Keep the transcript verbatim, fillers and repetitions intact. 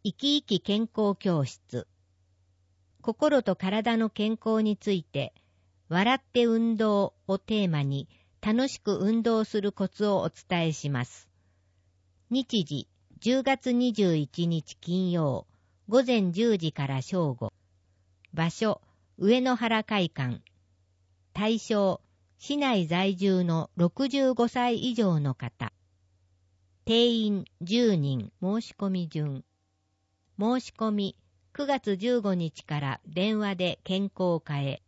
生き生き健康教室。心と体の健康について、笑って運動をテーマに楽しく運動するコツをお伝えします。日時じゅうがつにじゅういちにち金曜、午前じゅうじから正午。場所、上野原会館。対象、市内在住のろくじゅうごさい以上の方。定員じゅうにん、申し込み順。申し込みくがつじゅうごにちから電話で健康課へ。